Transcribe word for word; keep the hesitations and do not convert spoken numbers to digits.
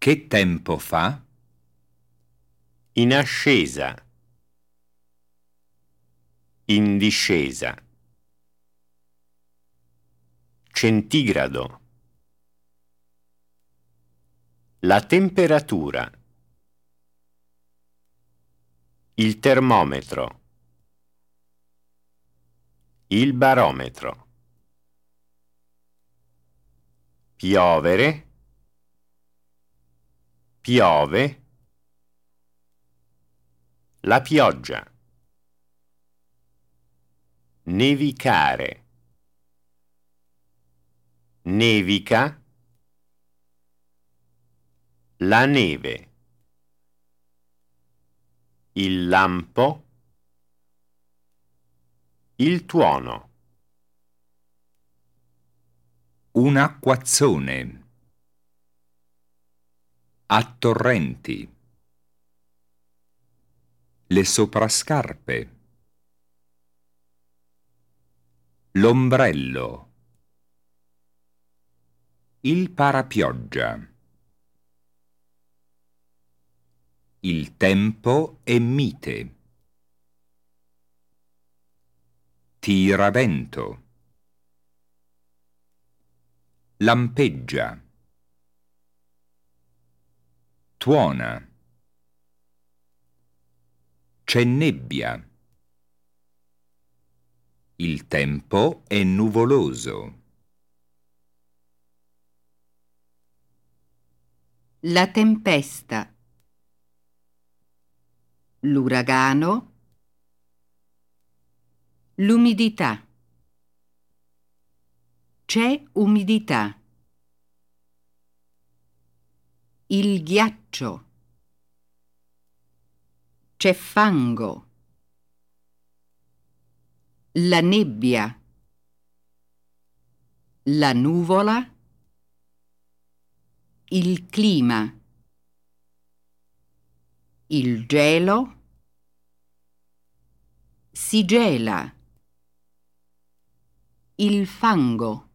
Che tempo fa? In ascesa. In discesa. Centigrado. La temperatura. Il termometro. Il barometro. Piovere. Piove. La pioggia. Nevicare. Nevica. La neve. Il lampo. Il tuono. Un acquazzone. A torrenti. Le soprascarpe. L'ombrello. Il parapioggia. Il tempo è mite. Tiravento. Lampeggia. Tuona. C'è nebbia. Il tempo è nuvoloso. La tempesta. L'uragano. L'umidità. C'è umidità. Il ghiaccio. C'è fango. La nebbia. La nuvola. Il clima. Il gelo. Si gela. Il fango.